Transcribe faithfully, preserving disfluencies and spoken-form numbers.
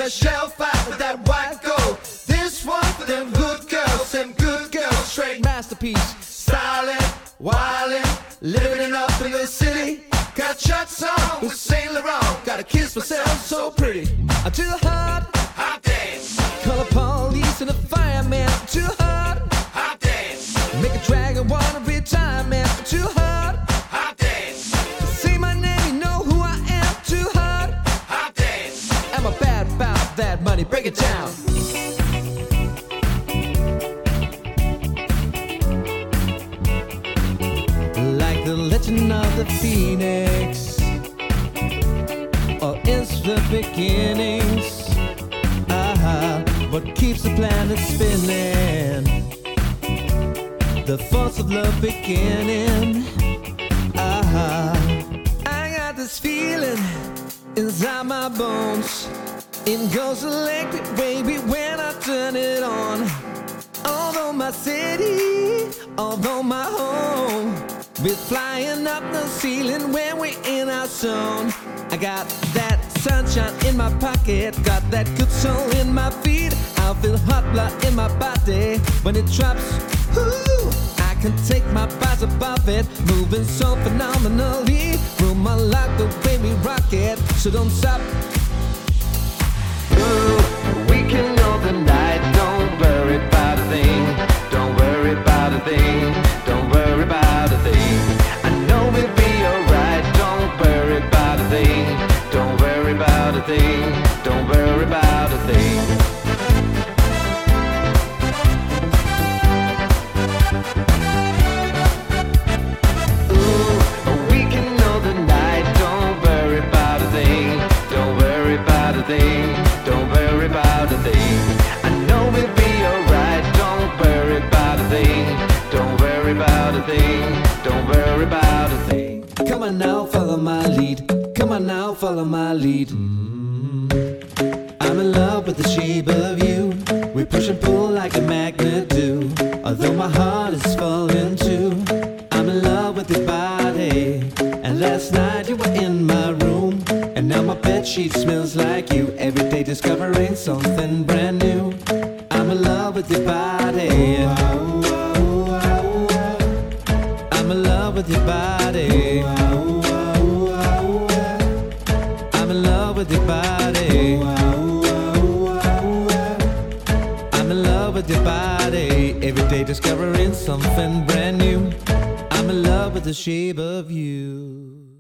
that shell fight with that white gold. This one for them good girls, them good girls, straight masterpiece. Styling, wildin', living it up in the city. Got Chuck's on with Saint Laurent. Got a kiss myself so pretty. I'm too hot, hot dance. Call the police and the fireman. I'm too hot, hot dance. Make a dragon wanna retire, man. I'm too hot, hot dance. Say my name, you know who I am. Too hot, hot dance. Am I bad about that money? Break it down. Like the legend of the phoenix, or it's the beginnings. Ah, what keeps the planet spinning? The force of love beginning. Ah, I got this feeling inside my bones. It goes electric, baby, when I turn it on. Although my city, although my home, we're flying up the ceiling when we're in our zone. I got that sunshine in my pocket, got that good soul in my feet. I feel hot blood in my body when it drops. Ooh, I can take my eyes above it, moving so phenomenally. Room, I like the way we rock it, so don't stop. Ooh, we can know the night, don't worry about a thing. Don't worry about a thing, don't worry about a thing. I know we'll be alright, don't worry about a thing. Don't worry about a thing, don't worry about a thing. Ooh, we can know the night, don't worry about a thing. Don't worry about a thing, don't worry about a thing. I know we'll be alright, don't worry about a thing. Don't worry about a thing, don't worry about a thing. Come on now, follow my lead. Come on now, follow my lead. Mm-hmm. I'm in love with the shape of you. We push and pull like a magnet do. Although my heart is falling too. I'm in love with your body. And last night you were in my room. And now my bedsheet smells like you. Every day discovering something brand new. I'm in love with your body. I'm in love with your body. I'm in love with your body. I'm in love with your body. Every day discovering something brand new. I'm in love with the shape of you.